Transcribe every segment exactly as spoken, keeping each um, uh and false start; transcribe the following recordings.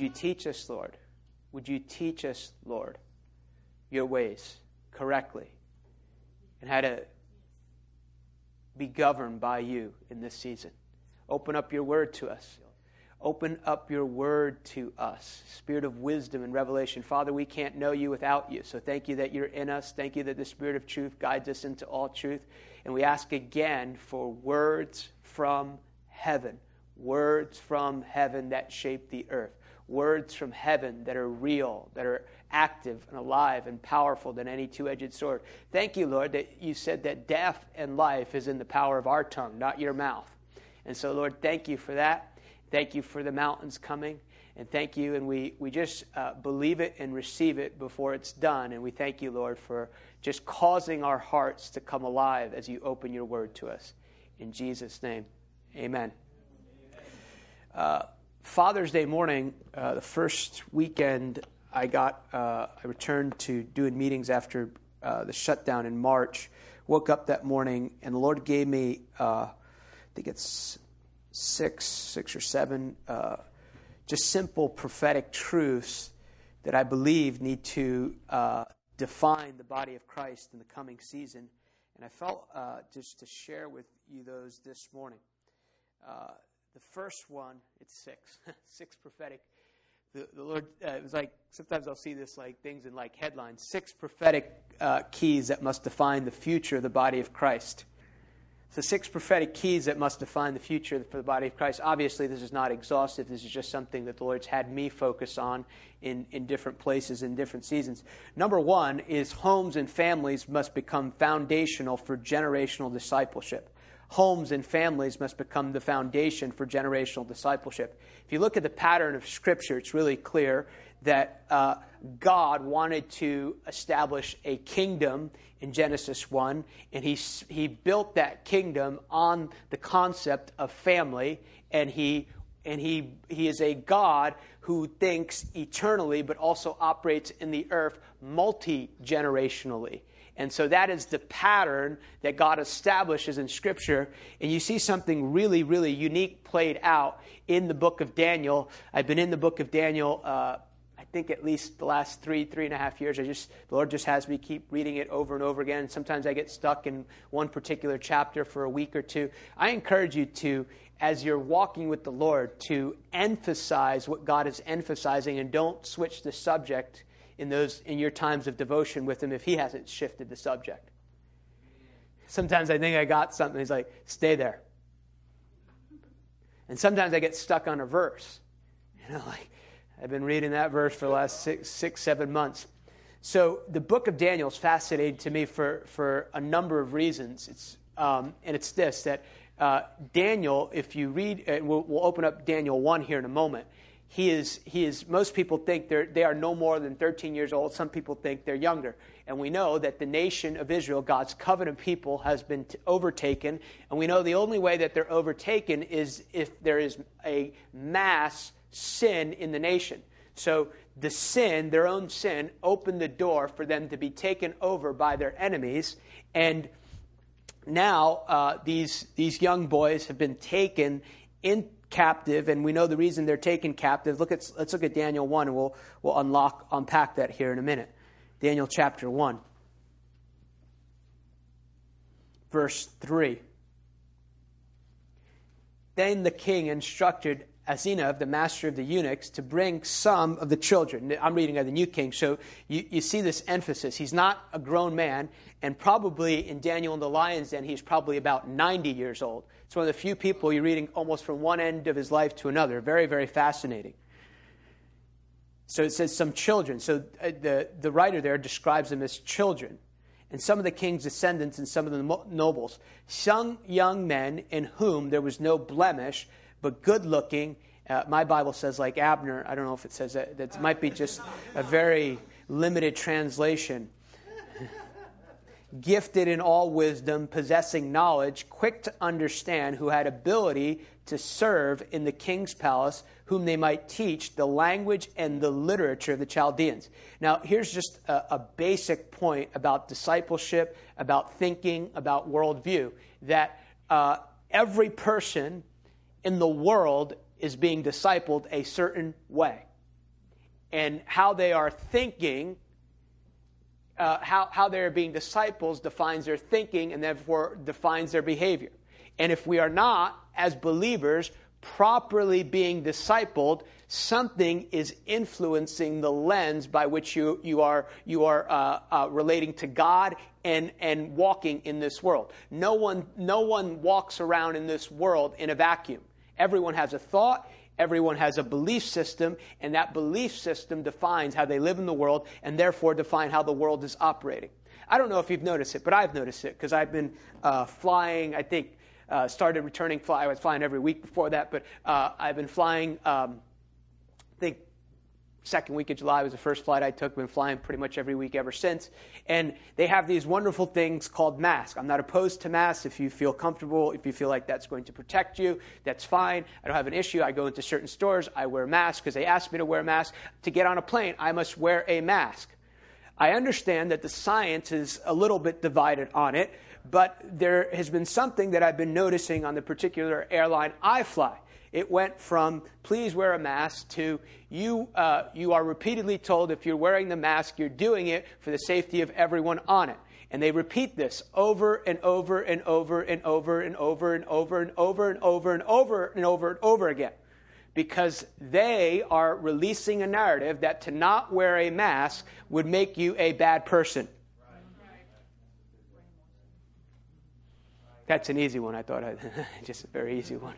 teach us, Lord? Would you teach us, Lord, your ways correctly and how to be governed by you in this season? Open up your word to us. Open up your word to us. Spirit of wisdom and revelation. Father, we can't know you without you. So thank you that you're in us. Thank you that the Spirit of truth guides us into all truth. And we ask again for words from heaven. Words from heaven that shape the earth. Words from heaven that are real, that are active and alive and powerful than any two-edged sword. Thank you, Lord, that you said that death and life is in the power of our tongue, not your mouth. And so, Lord, thank you for that. Thank you for the mountains coming. And thank you, and we, we just uh, believe it and receive it before it's done. And we thank you, Lord, for just causing our hearts to come alive as you open your word to us. In Jesus' name, amen. Uh, Father's Day morning, uh, the first weekend I got, uh, I returned to doing meetings after uh, the shutdown in March. Woke up that morning, and the Lord gave me, uh, I think it's six, six or seven, uh, just simple prophetic truths that I believe need to uh, define the body of Christ in the coming season. And I felt uh, just to share with you those this morning. Uh, the first one, it's six, six prophetic. The, the Lord, uh, it was like, sometimes I'll see this like things in like headlines, six prophetic uh, keys that must define the future of the body of Christ. So six prophetic keys that must define the future for the body of Christ. Obviously, this is not exhaustive. This is just something that the Lord's had me focus on in, in different places, in different seasons. Number one is homes and families must become foundational for generational discipleship. Homes and families must become the foundation for generational discipleship. If you look at the pattern of Scripture, it's really clear that uh, God wanted to establish a kingdom in Genesis one, and he he built that kingdom on the concept of family, and he and he he is a God who thinks eternally, but also operates in the earth multi-generationally. And so that is the pattern that God establishes in Scripture. And you see something really, really unique played out in the book of Daniel. I've been in the book of Daniel uh I think at least the last three, three and a half years. I just, the Lord just has me keep reading it over and over again. Sometimes I get stuck in one particular chapter for a week or two. I encourage you to, as you're walking with the Lord, to emphasize what God is emphasizing, and don't switch the subject in those in your times of devotion with Him if He hasn't shifted the subject. Sometimes I think I got something. He's like, stay there. And sometimes I get stuck on a verse. You know, like, I've been reading that verse for the last six, six, seven months. So the book of Daniel is fascinating to me for, for a number of reasons. It's um, and it's this, that uh, Daniel, if you read, uh, we'll, we'll open up Daniel one here in a moment. He is, he is. Most people think they're, they are no more than thirteen years old. Some people think they're younger. And we know that the nation of Israel, God's covenant people, has been t- overtaken. And we know the only way that they're overtaken is if there is a mass sin in the nation. So the sin, their own sin, opened the door for them to be taken over by their enemies. And now uh, these these young boys have been taken in captive, and we know the reason they're taken captive. Look at let's look at Daniel one, and we'll we'll unlock unpack that here in a minute. Daniel chapter one, verse three. Then the king instructed Asenath, the master of the eunuchs, to bring some of the children. I'm reading of the New King, so you, you see this emphasis. He's not a grown man, and probably in Daniel and the Lion's Den, he's probably about ninety years old. It's one of the few people you're reading almost from one end of his life to another. Very, very fascinating. So it says some children. So the, the writer there describes them as children. And some of the king's descendants and some of the nobles. Some young men in whom there was no blemish, but good-looking. Uh, my Bible says like Abner. I don't know if it says that. That might be just a very limited translation. Gifted in all wisdom, possessing knowledge, quick to understand, who had ability to serve in the king's palace, whom they might teach the language and the literature of the Chaldeans. Now, here's just a, a basic point about discipleship, about thinking, about worldview, that uh, every person in the world is being discipled a certain way. and how they are thinking, uh, how, how they're being disciples defines their thinking and therefore defines their behavior. And if we are not, as believers, properly being discipled, something is influencing the lens by which you, you are, you are uh, uh, relating to God and, and walking in this world. No one, no one walks around in this world in a vacuum. Everyone has a thought, everyone has a belief system, and that belief system defines how they live in the world and therefore define how the world is operating. I don't know if you've noticed it, but I've noticed it because I've been uh, flying, I think, uh, started returning fly. I was flying every week before that, but uh, I've been flying, um, I think, second week of July was the first flight I took. Been flying pretty much every week ever since. And they have these wonderful things called masks. I'm not opposed to masks. If you feel comfortable, if you feel like that's going to protect you, that's fine. I don't have an issue. I go into certain stores. I wear masks because they ask me to wear a mask. To get on a plane, I must wear a mask. I understand that the science is a little bit divided on it, but there has been something that I've been noticing on the particular airline I fly. It went from, please wear a mask, to you uh, you are repeatedly told if you're wearing the mask, you're doing it for the safety of everyone on it. And they repeat this over and over and over and over and over and over and over and over and over and over and over again. Because they are releasing a narrative that to not wear a mask would make you a bad person. That's an easy one. I thought I'd just a very easy one.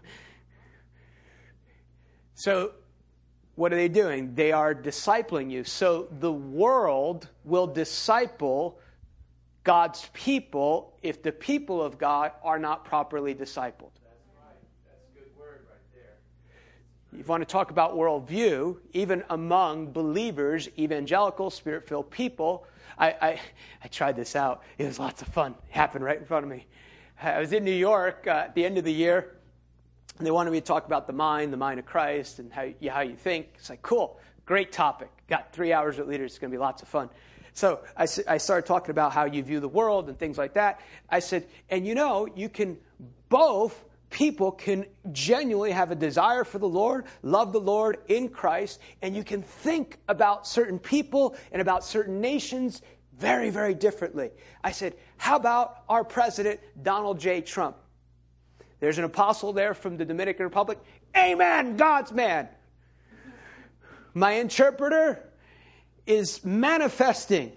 So what are they doing? They are discipling you. So the world will disciple God's people if the people of God are not properly discipled. That's right. That's a good word right there. You want to talk about worldview, even among believers, evangelical, spirit-filled people. I, I, I tried this out. It was lots of fun. It happened right in front of me. I was in New York uh, at the end of the year, and they wanted me to talk about the mind, the mind of Christ, and how you, how you think. It's like, cool, great topic. Got three hours with leaders. It's going to be lots of fun. So I, I started talking about how you view the world and things like that. I said, and you know, you can, both people can genuinely have a desire for the Lord, love the Lord in Christ, and you can think about certain people and about certain nations very, very differently. I said, how about our president, Donald J. Trump? There's an apostle there from the Dominican Republic. Amen, God's man. My interpreter is manifesting.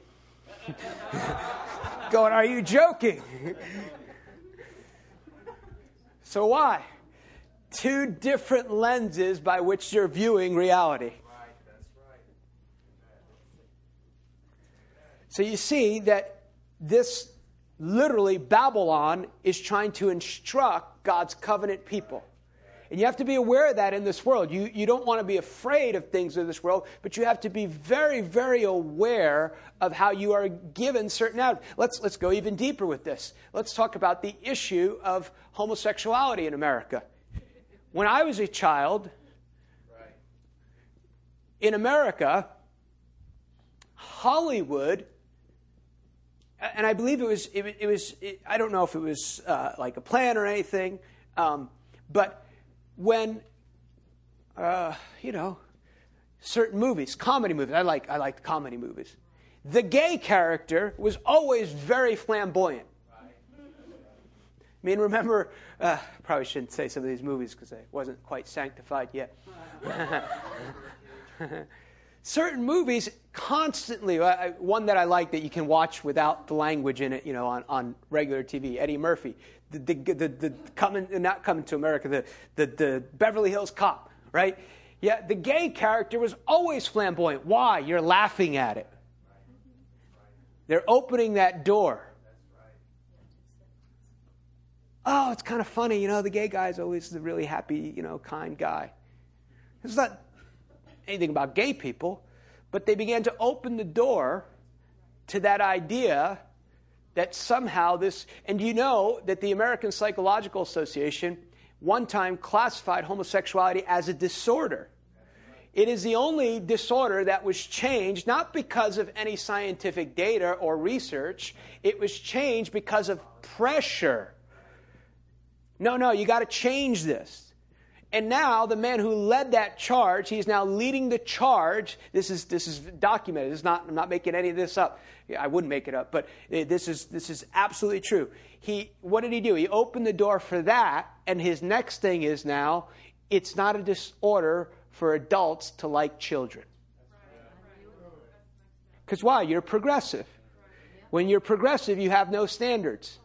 Going, are you joking? So why? Two different lenses by which you're viewing reality. Right, that's right. So you see that this literally Babylon is trying to instruct God's covenant people. And you have to be aware of that in this world. You, you don't want to be afraid of things in this world, but you have to be very, very aware of how you are given certain out. Let's, let's go even deeper with this. Let's talk about the issue of homosexuality in America. When I was a child, Right. in America, Hollywood, and I believe it was, it, it was, it, I don't know if it was uh, like a plan or anything, um, but when, uh, you know, certain movies, comedy movies, I like, I liked comedy movies, the gay character was always very flamboyant. Right. I mean, remember, uh, probably shouldn't say some of these movies because I wasn't quite sanctified yet. Certain movies constantly, uh, one that I like that you can watch without the language in it, you know, on, on regular T V, Eddie Murphy, the the the, the coming not coming to America, the, the the Beverly Hills Cop, right? Yeah, the gay character was always flamboyant. Why? You're laughing at it. They're opening that door. Oh, it's kind of funny, you know, the gay guy is always the really happy, you know, kind guy. It's not anything about gay people, but they began to open the door to that idea that somehow this, and you know that the American Psychological Association one time classified homosexuality as a disorder. It is the only disorder that was changed, not because of any scientific data or research, it was changed because of pressure. No, no, you got to change this. And now the man who led that charge, he's now leading the charge. This is this is documented. This is not, I'm not making any of this up. I wouldn't make it up, but this is this is absolutely true. He what did he do? He opened the door for that, and his next thing is now it's not a disorder for adults to like children. Because why? You're progressive. When you're progressive, you have no standards.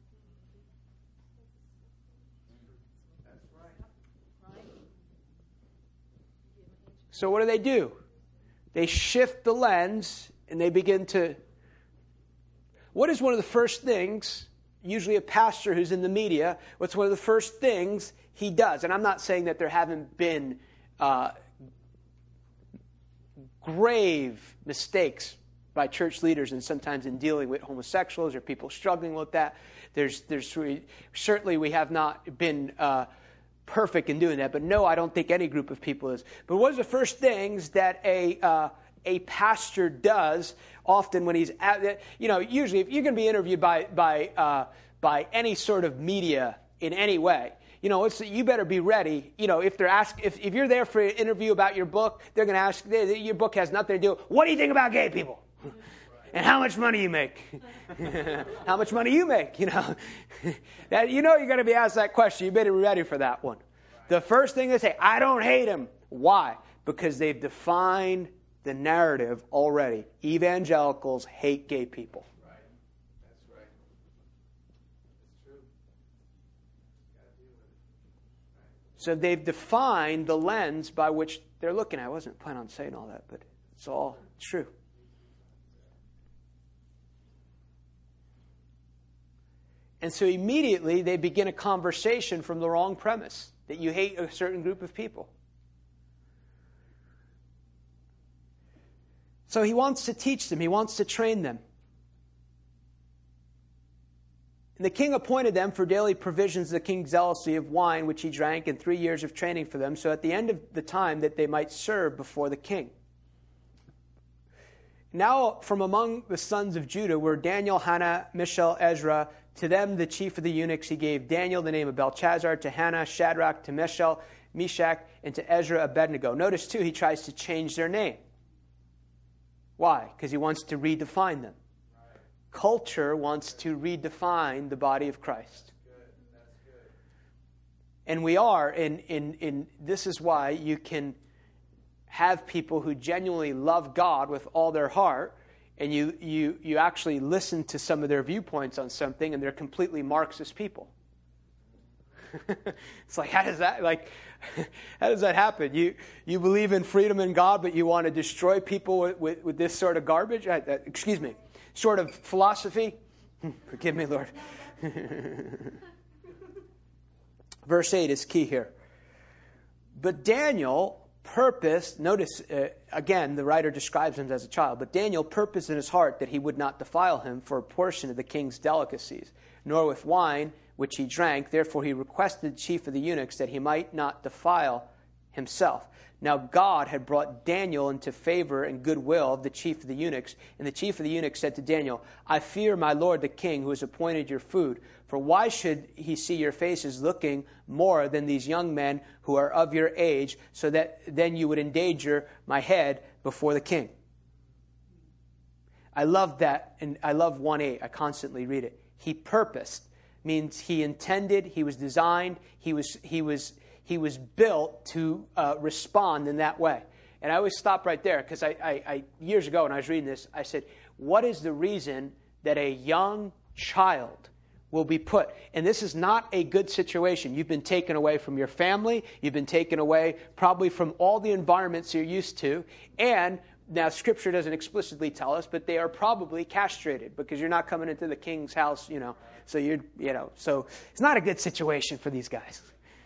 So what do they do? They shift the lens and they begin to... What is one of the first things, usually a pastor who's in the media, what's one of the first things he does? And I'm not saying that there haven't been uh, grave mistakes by church leaders and sometimes in dealing with homosexuals or people struggling with that. There's, there's certainly we have not been... Uh, perfect in doing that, but no, I don't think any group of people is. But what is the first things that a uh, a pastor does often when he's at, you know, usually if you're going to be interviewed by by uh, by any sort of media in any way, you know, it's, you better be ready. You know, if they're ask if if you're there for an interview about your book, they're going to ask, your book has nothing to do. What do you think about gay people? And how much money you make? How much money you make? You know, that you know you're going to be asked that question. You better be ready for that one. The first thing they say, I don't hate him. Why? Because they've defined the narrative already. Evangelicals hate gay people. Right. That's right. That's true. Gotta deal with it. Right. So they've defined the lens by which they're looking at. I wasn't planning on saying all that, but it's all true. And so immediately they begin a conversation from the wrong premise, that you hate a certain group of people. So he wants to teach them. He wants to train them. And the king appointed them for daily provisions of the king's zealousy of wine, which he drank, and three years of training for them, so at the end of the time that they might serve before the king. Now from among the sons of Judah were Daniel, Hannah, Mishael, Ezra. To them, the chief of the eunuchs, he gave Daniel the name of Belshazzar, to Hannah, Shadrach, to Mishael, Meshach, and to Ezra, Abednego. Notice, too, he tries to change their name. Why? Because he wants to redefine them. Right. Culture wants to redefine the body of Christ. That's good. That's good. And we are, in, in, in this is why you can have people who genuinely love God with all their heart, and you, you, you actually listen to some of their viewpoints on something, and they're completely Marxist people. It's like, how does that like how does that happen? You you believe in freedom in God, but you want to destroy people with, with, with this sort of garbage? Uh, uh, excuse me, sort of philosophy? Forgive me, Lord. Verse eight is key here. But Daniel purposed, notice, uh, again, the writer describes him as a child, but Daniel purposed in his heart that he would not defile him for a portion of the king's delicacies, nor with wine, which he drank. Therefore he requested the chief of the eunuchs that he might not defile himself. Now God had brought Daniel into favor and goodwill of the chief of the eunuchs. And the chief of the eunuchs said to Daniel, I fear my lord the king, who has appointed your food. For why should he see your faces looking more than these young men who are of your age, so that then you would endanger my head before the king? I love that, and I love one eight. I constantly read it. He purposed means he intended, he was designed, he was he was he was built to uh, respond in that way. And I always stop right there, because I, I, I years ago when I was reading this, I said, what is the reason that a young child will be put? And this is not a good situation. You've been taken away from your family. You've been taken away probably from all the environments you're used to. And now Scripture doesn't explicitly tell us, but they are probably castrated, because you're not coming into the king's house, you know. So you're, you know, so it's not a good situation for these guys.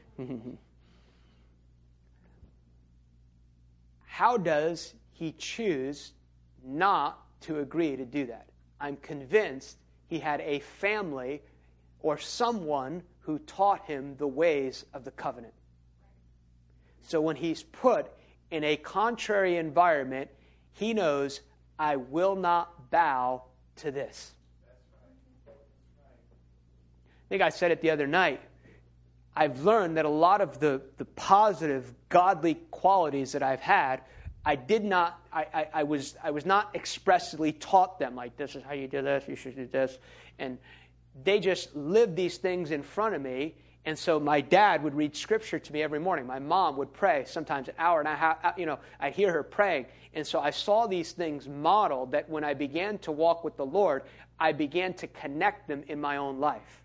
How does he choose not to agree to do that? I'm convinced he had a family or someone who taught him the ways of the covenant. So when he's put in a contrary environment, he knows, I will not bow to this. I think I said it the other night. I've learned that a lot of the, the positive, godly qualities that I've had, I did not, I, I, I was I was not expressly taught them, like, this is how you do this, you should do this. And they just lived these things in front of me. And so my dad would read Scripture to me every morning. My mom would pray, sometimes an hour and a half. You know, I'd hear her praying. And so I saw these things modeled that when I began to walk with the Lord, I began to connect them in my own life.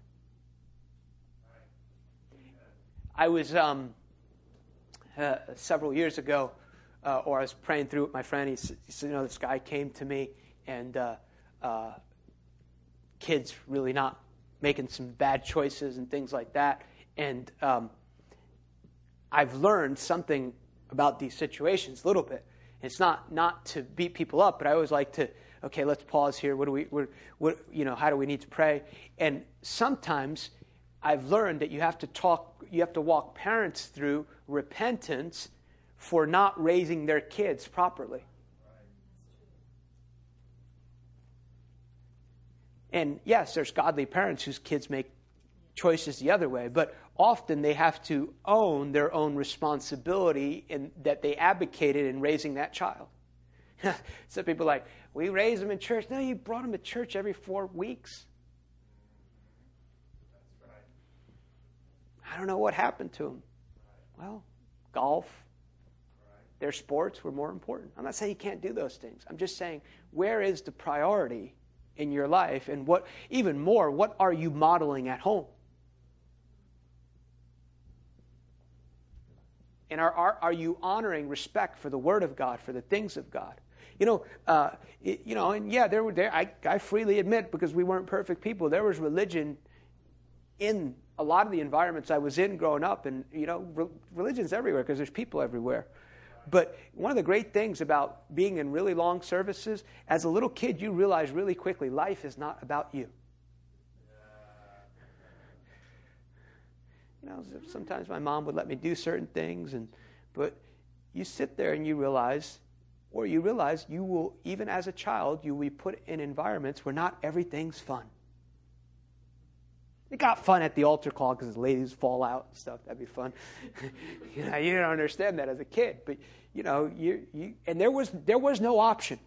I was, um, uh, several years ago, uh, or I was praying through with my friend. He said, you know, this guy came to me, and uh, uh, kids really not making some bad choices and things like that. And um, I've learned something about these situations a little bit. It's not not to beat people up, but I always like to, okay, let's pause here. What do we, what, what, you know, how do we need to pray? And sometimes I've learned that you have to talk, you have to walk parents through repentance for not raising their kids properly. And yes, there's godly parents whose kids make choices the other way, but often they have to own their own responsibility in that they advocated in raising that child. Some people are like, we raise them in church. No, you brought them to church every four weeks. That's right. I don't know what happened to them. Well, golf, their sports were more important. I'm not saying you can't do those things. I'm just saying, where is the priority in your life, and what, even more, what are you modeling at home? And are, are, are you honoring respect for the Word of God, for the things of God? You know, uh, it, you know, and yeah, there were there. I, I freely admit, because we weren't perfect people, there was religion in a lot of the environments I was in growing up, and you know, re- religion's everywhere because there's people everywhere. But one of the great things about being in really long services, as a little kid, you realize really quickly, life is not about you. You know, sometimes my mom would let me do certain things, and but you sit there and you realize, or you realize you will, even as a child, you will be put in environments where not everything's fun. It got fun at the altar call because the ladies fall out and stuff. That'd be fun. you know, you didn't understand that as a kid, but you know, you you and there was there was no option.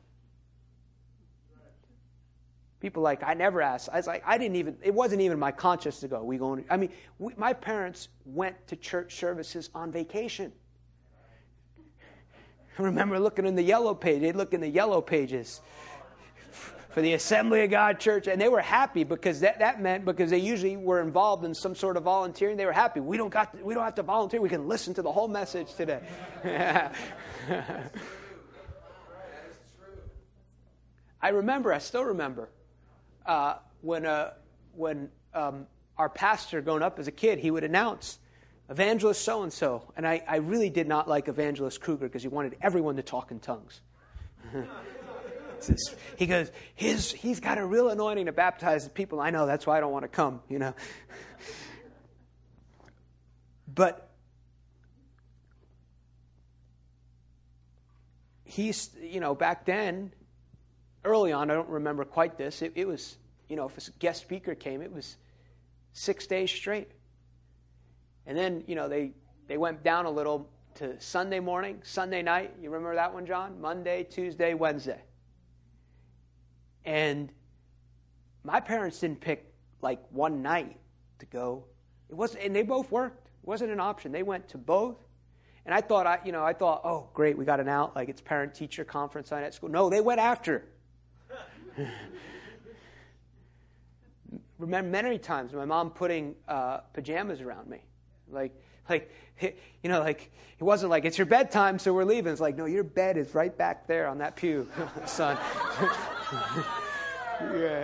People like, I never asked. I was like, I didn't even. It wasn't even my conscience to go. We going. I mean, we, my parents went to church services on vacation. I remember looking in the yellow page. They'd look in the yellow pages for the Assembly of God Church, and they were happy because that, that meant because they usually were involved in some sort of volunteering. They were happy. We don't got to, we don't have to volunteer. We can listen to the whole message today. I remember. I still remember uh, when uh, when um, our pastor, growing up as a kid, he would announce Evangelist so and so, and I, I really did not like Evangelist Kruger because he wanted everyone to talk in tongues. He goes, his he's got a real anointing to baptize the people. I know, that's why I don't want to come, you know. But he's, you know, back then, early on, I don't remember quite this. It, it was, you know, if a guest speaker came, it was six days straight. And then, you know, they, they went down a little to Sunday morning, Sunday night. You remember that one, John? Monday, Tuesday, Wednesday. And my parents didn't pick like one night to go. It wasn't, and they both worked. It wasn't an option. They went to both. And I thought, I, you know, I thought, oh, great, we got an out, like it's parent-teacher conference night at school. No, they went after. Remember many times my mom putting uh, pajamas around me, like, like, you know, like it wasn't like it's your bedtime, so we're leaving. It's like, no, your bed is right back there on that pew, son. yeah.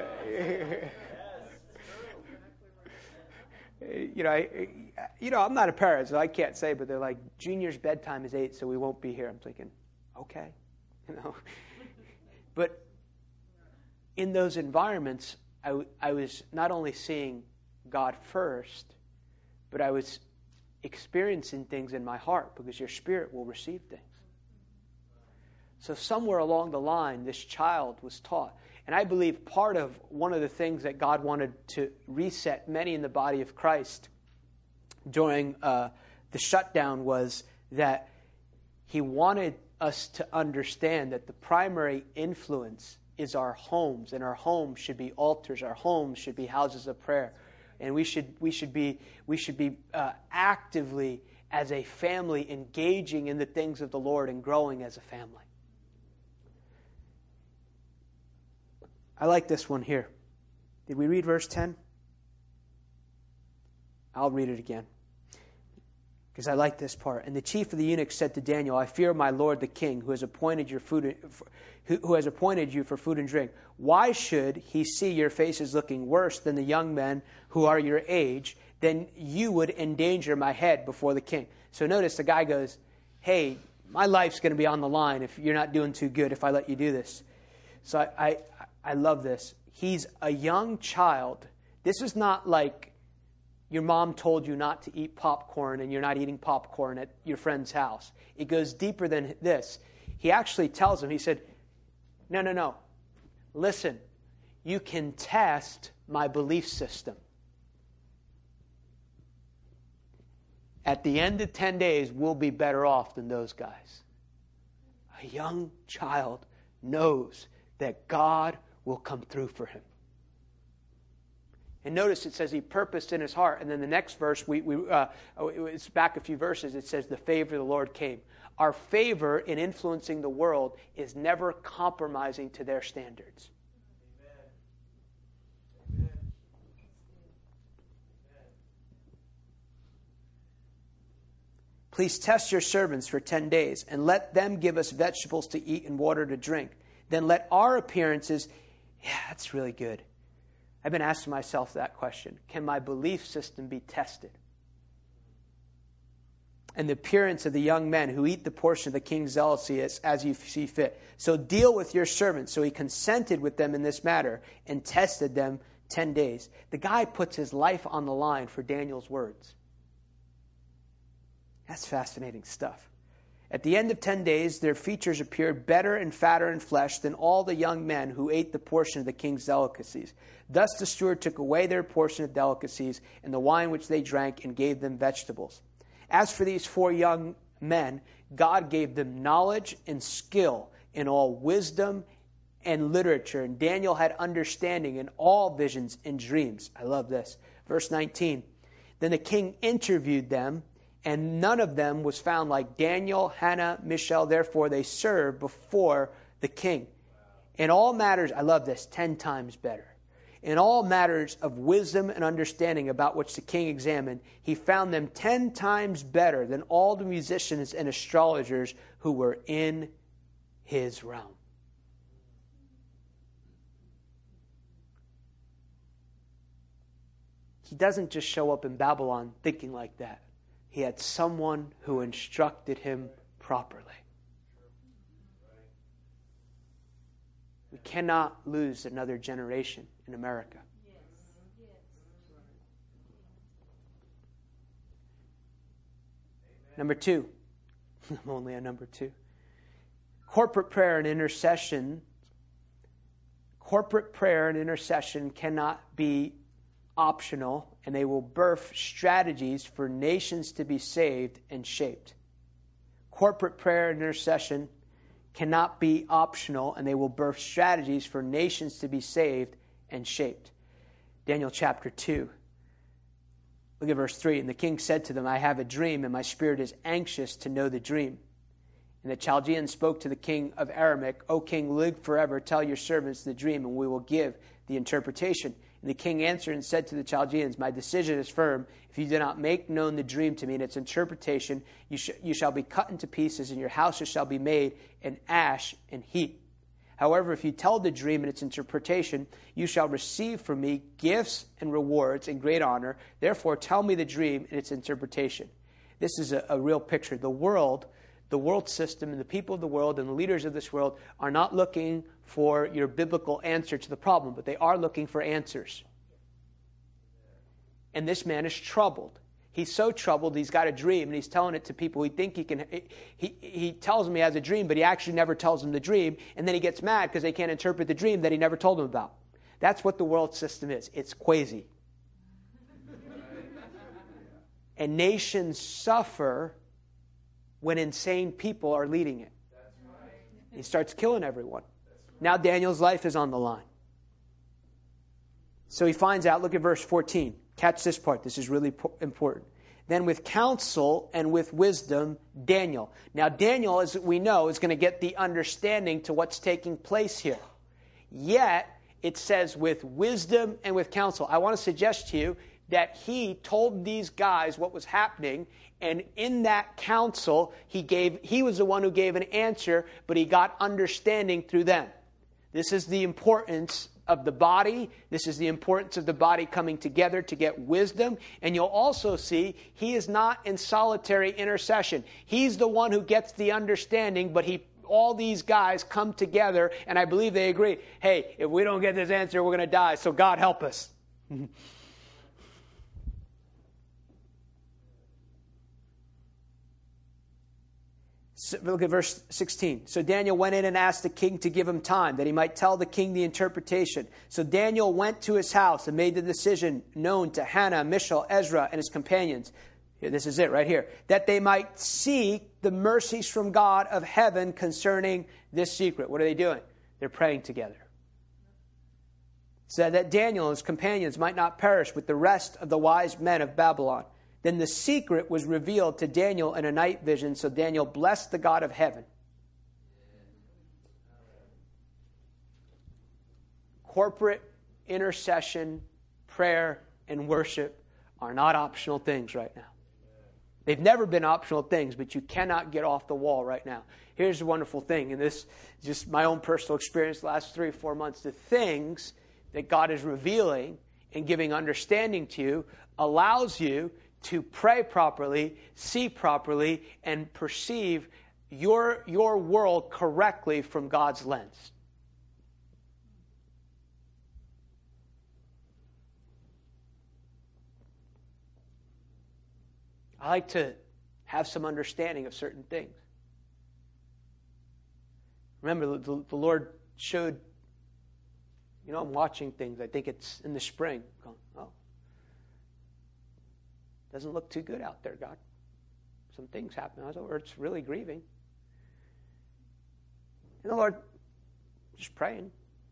You know, I, you know, I'm not a parent, so I can't say, but they're like, Junior's bedtime is eight, so we won't be here. I'm thinking, okay, you know. But in those environments, I, I was not only seeing God first, but I was experiencing things in my heart because your spirit will receive things. So somewhere along the line, this child was taught. And I believe part of one of the things that God wanted to reset many in the body of Christ during uh, the shutdown was that he wanted us to understand that the primary influence is our homes, and our homes should be altars. Our homes should be houses of prayer, and we should we should be we should be uh, actively as a family engaging in the things of the Lord and growing as a family. I like this one here. Did we read verse ten? I'll read it again, because I like this part. And the chief of the eunuchs said to Daniel, I fear my lord the king, who has appointed your food, who, who has appointed you for food and drink. Why should he see your faces looking worse than the young men who are your age? Then you would endanger my head before the king. So notice the guy goes, hey, my life's going to be on the line if you're not doing too good if I let you do this. So I, I, I love this. He's a young child. This is not like your mom told you not to eat popcorn and you're not eating popcorn at your friend's house. It goes deeper than this. He actually tells him, he said, no, no, no. Listen, you can test my belief system. At the end of ten days, we'll be better off than those guys. A young child knows that God will come through for him. And notice it says he purposed in his heart. And then the next verse, we, we uh, it's back a few verses, it says the favor of the Lord came. Our favor in influencing the world is never compromising to their standards. Amen. Amen. Please test your servants for ten days and let them give us vegetables to eat and water to drink. Then let our appearances, yeah, that's really good. I've been asking myself that question. Can my belief system be tested? And the appearance of the young men who eat the portion of the king's zealousy is as you see fit. So deal with your servants. So he consented with them in this matter and tested them ten days. The guy puts his life on the line for Daniel's words. That's fascinating stuff. At the end of ten days, their features appeared better and fatter in flesh than all the young men who ate the portion of the king's delicacies. Thus the steward took away their portion of delicacies and the wine which they drank and gave them vegetables. As for these four young men, God gave them knowledge and skill in all wisdom and literature. And Daniel had understanding in all visions and dreams. I love this. Verse nineteen. Then the king interviewed them, and none of them was found like Daniel, Hannah, Mishael. Therefore, they served before the king. In all matters, I love this, ten times better. In all matters of wisdom and understanding about which the king examined, he found them ten times better than all the musicians and astrologers who were in his realm. He doesn't just show up in Babylon thinking like that. He had someone who instructed him properly. We cannot lose another generation in America. Yes. Yes. Number two. I'm only a number two. Corporate prayer and intercession. Corporate prayer and intercession cannot be optional, and they will birth strategies for nations to be saved and shaped. Corporate prayer and intercession cannot be optional, and they will birth strategies for nations to be saved and shaped. Daniel chapter two. Look at verse three. And the king said to them, I have a dream, and my spirit is anxious to know the dream. And the Chaldeans spoke to the king of Aramaic, O king, live forever, tell your servants the dream, and we will give the interpretation. And the king answered and said to the Chaldeans, my decision is firm. If you do not make known the dream to me and its interpretation, you, sh- you shall be cut into pieces, and your houses shall be made an ash and heap. However, if you tell the dream and its interpretation, you shall receive from me gifts and rewards and great honor. Therefore, tell me the dream and its interpretation. This is a, a real picture. The world, the world system, and the people of the world and the leaders of this world are not looking for your biblical answer to the problem, but they are looking for answers. And this man is troubled. He's so troubled, he's got a dream, and he's telling it to people. He think he can. He, he tells them he has a dream, but he actually never tells them the dream, and then he gets mad because they can't interpret the dream that he never told them about. That's what the world system is. It's crazy. And nations suffer when insane people are leading it. He starts killing everyone. Now Daniel's life is on the line. So he finds out, look at verse fourteen. Catch this part. This is really important. Then with counsel and with wisdom, Daniel. Now Daniel, as we know, is going to get the understanding to what's taking place here. Yet, it says with wisdom and with counsel. I want to suggest to you that he told these guys what was happening, and in that counsel, he gave. He was the one who gave an answer, but he got understanding through them. This is the importance of the body. This is the importance of the body coming together to get wisdom. And you'll also see he is not in solitary intercession. He's the one who gets the understanding, but he all these guys come together, and I believe they agree, hey, if we don't get this answer, we're going to die, so God help us. So, look at verse sixteen. So Daniel went in and asked the king to give him time, that he might tell the king the interpretation. So Daniel went to his house and made the decision known to Hannah, Mishael, Ezra, and his companions. Here, this is it right here. That they might seek the mercies from God of heaven concerning this secret. What are they doing? They're praying together. So that Daniel and his companions might not perish with the rest of the wise men of Babylon. Then the secret was revealed to Daniel in a night vision, so Daniel blessed the God of heaven. Corporate intercession, prayer, and worship are not optional things right now. They've never been optional things, but you cannot get off the wall right now. Here's the wonderful thing, and this is just my own personal experience the last three or four months. The things that God is revealing and giving understanding to you allows you to pray properly, see properly, and perceive your, your world correctly from God's lens. I like to have some understanding of certain things. Remember, the, the Lord showed, you know, I'm watching things. I think it's in the spring. I'm going, oh. Doesn't look too good out there, God. Some things happen. I was over, it's really grieving. And the Lord, just praying.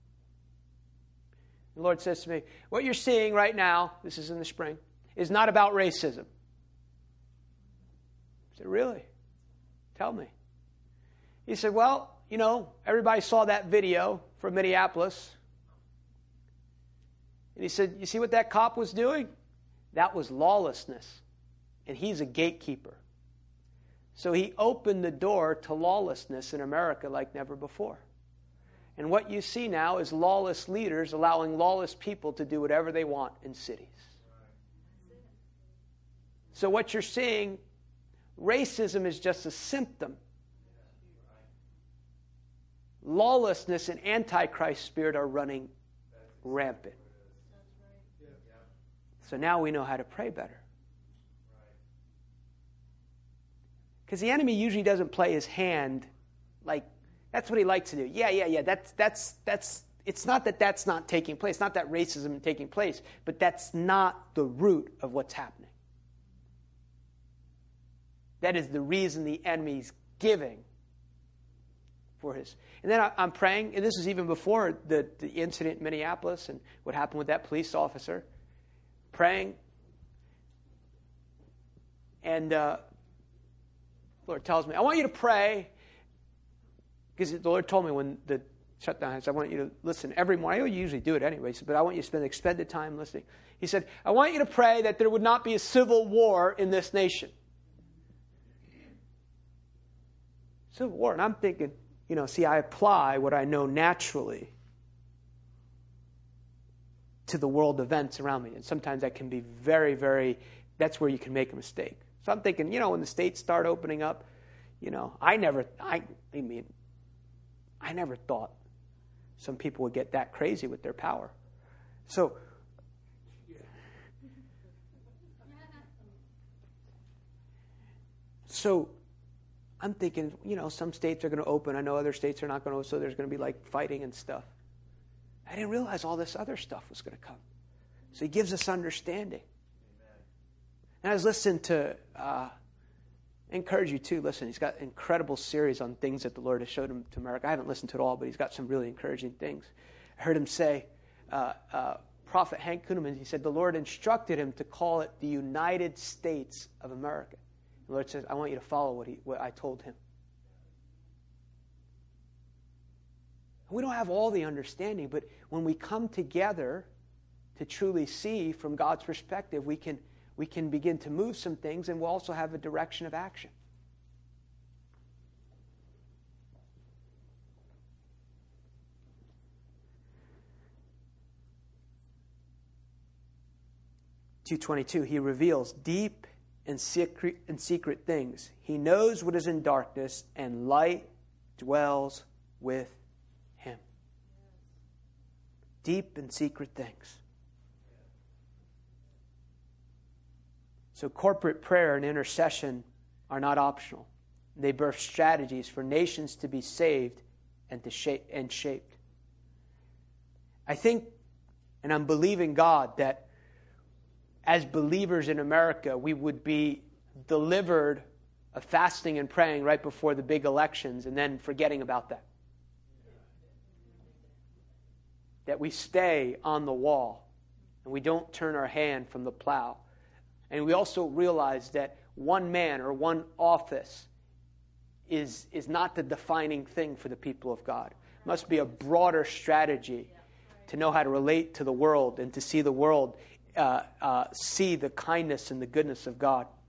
The Lord says to me, what you're seeing right now, this is in the spring, is not about racism. I said, really? Tell me. He said, well, you know, everybody saw that video from Minneapolis. And he said, you see what that cop was doing? That was lawlessness. And he's a gatekeeper. So he opened the door to lawlessness in America like never before. And what you see now is lawless leaders allowing lawless people to do whatever they want in cities. So what you're seeing, racism is just a symptom. Lawlessness and antichrist spirit are running rampant. So now we know how to pray better. Because the enemy usually doesn't play his hand like, that's what he likes to do. Yeah, yeah, yeah, that's, that's, that's, it's not that that's not taking place. It's not that racism is taking place, but that's not the root of what's happening. That is the reason the enemy's giving for his. And then I, I'm praying, and this is even before the, the incident in Minneapolis and what happened with that police officer. Praying, and uh, the Lord tells me, I want you to pray, because the Lord told me when the shutdown hits, I want you to listen every morning. I usually do it anyway, but I want you to spend extended time listening. He said, I want you to pray that there would not be a civil war in this nation. Civil war. And I'm thinking, you know, see, I apply what I know naturally to the world events around me. And sometimes that can be very, very, that's where you can make a mistake. So I'm thinking, you know, when the states start opening up, you know, I never, I, I mean, I never thought some people would get that crazy with their power. So, so I'm thinking, you know, some states are going to open. I know other states are not going to, so there's going to be like fighting and stuff. I didn't realize all this other stuff was going to come. So he gives us understanding. Amen. And I was listening to, uh, I encourage you to listen. He's got an incredible series on things that the Lord has showed him to America. I haven't listened to it all, but he's got some really encouraging things. I heard him say, uh, uh, Prophet Hank Kunneman, he said the Lord instructed him to call it the United States of America. The Lord says, I want you to follow what, he, what I told him. We don't have all the understanding, but when we come together to truly see from God's perspective, we can, we can begin to move some things, and we'll also have a direction of action. two twenty-two, he reveals deep and secret, and secret things. He knows what is in darkness, and light dwells with him. Deep and secret things. So corporate prayer and intercession are not optional. They birth strategies for nations to be saved and to shape and shaped. I think, and I'm believing God, that as believers in America, we would be delivered of fasting and praying right before the big elections and then forgetting about that. That we stay on the wall and we don't turn our hand from the plow. And we also realize that one man or one office is, is not the defining thing for the people of God. It must be a broader strategy to know how to relate to the world and to see the world, uh, uh, see the kindness and the goodness of God.